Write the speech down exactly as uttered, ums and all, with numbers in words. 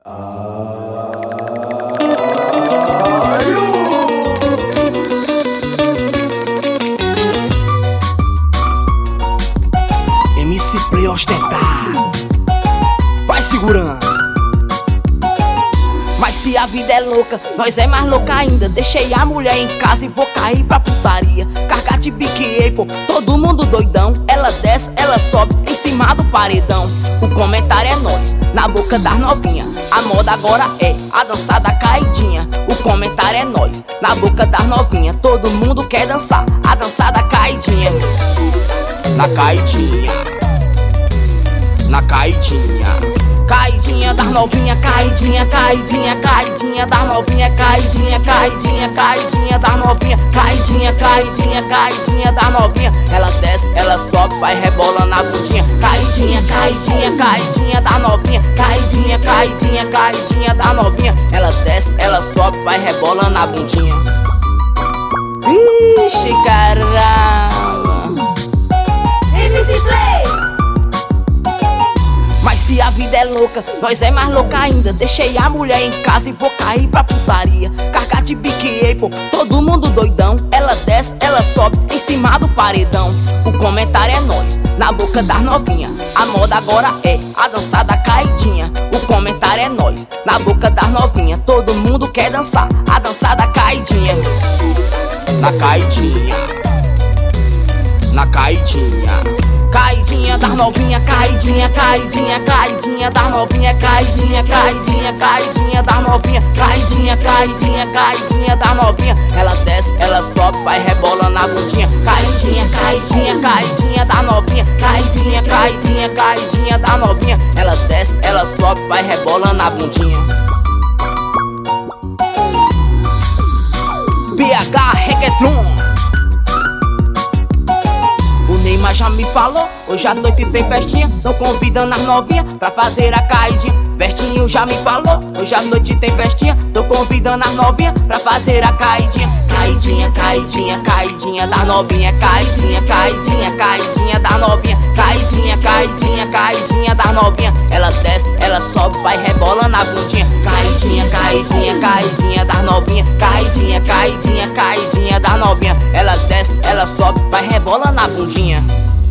M C Play ostentado, vai segurando. Mas se a vida é louca, nós é mais louca ainda. Deixei a mulher em casa e vou cair pra putaria. Carga de bique, pô, todo mundo doidão. Ela desce, ela sobe em cima do paredão. O comentário é nós, na boca das novinha. A moda agora é a dança da caidinha. O comentário é nós, na boca das novinha. Todo mundo quer dançar a dança da caidinha. Na caidinha, na caidinha, caidinha das novinha, caidinha, caidinha, caidinha das novinha, caidinha, caidinha, caidinha das novinha, caidinha, caidinha, caidinha das novinha. Ela desce, ela sobe, vai rebolando a bundinha. Caidinha, caidinha, caidinha das novinha, caidinha, caidinha, caidinha das novinha. Ela desce, ela sobe, vai rebolando a bundinha. Vixe, caramba. M C Play. Mas se a vida é louca, nós é mais louca ainda. Deixei a mulher em casa e vou cair pra putaria. Carga de bique, pô, todo mundo doidão. Ela desce, ela sobe em cima do paredão. O comentário é nós, na boca das novinha. A moda agora é a dança da caidinha. O comentário é nós, na boca das novinha. Todo mundo quer dançar a dança da caidinha. Na caidinha, na caidinha, caidinha das novinha, caidinha, caidinha, caidinha das novinha, caidinha, caidinha, caidinha das novinha, caidinha, caidinha, caidinha das novinha. Ela desce, ela sobe, vai rebolando a bundinha. Caidinha, caidinha, caidinha das novinha, caidinha, caidinha, caidinha das novinha. Ela desce, ela sobe, vai rebolando a bundinha. B H Reggaeton. Neymar já me falou, hoje à noite tem festinha. Tô convidando as novinhas pra fazer a caidinha. Bertinho já me falou, hoje à noite tem festinha. Tô convidando as novinhas pra fazer a caidinha. Caidinha, caidinha, caidinha das novinha, caidinha, caidinha, caidinha das novinha, caidinha, caidinha, caidinha das novinha. Ela desce, ela sobe, vai rebolando a bundinha. Caidinha, caidinha, caidinha das novinha, caidinha, caidinha, caidinha das novinha. Ela desce, ela sobe, vai rebolando a bundinha.